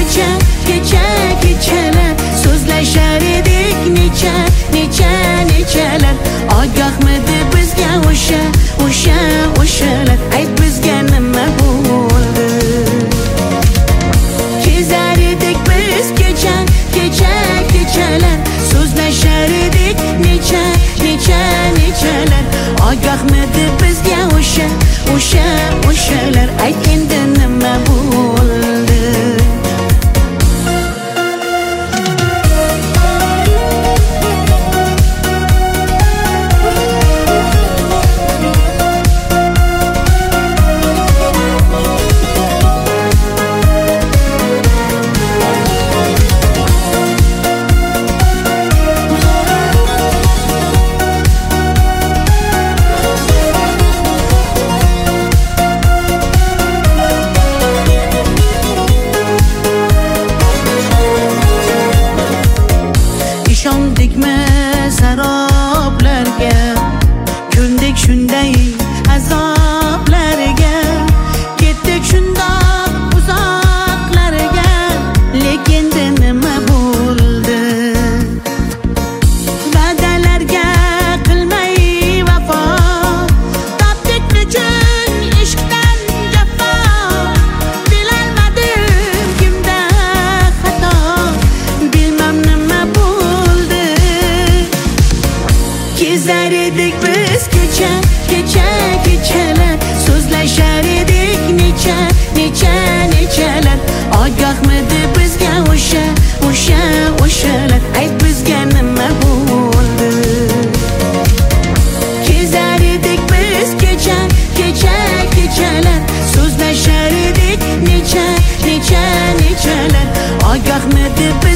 kechalar so'zlashar edik nechalar ogohmidi bizga o'shalar ay bizga nima bo'ldi kezar edik biz kechalar so'zlashar edik nechalar ogohmidi bizga o'shalar ay endi nima bo'ldi ishondikmi saroblarga ko'ndik shunday azoblarga ketdik shundoq uzoqlarga lekin nima bo'ldi va'dalarga qilmay vafo topdik nechun ishqdan jafo bilolmadim kimda xato bilmam nima kezar edik biz kechalar so'zlashar edik nechalar ogohmidi bizga o'shalar ay bizga nima bo'ldi kezar edik biz kechalar so'zlashar edik nechalar ogohmidi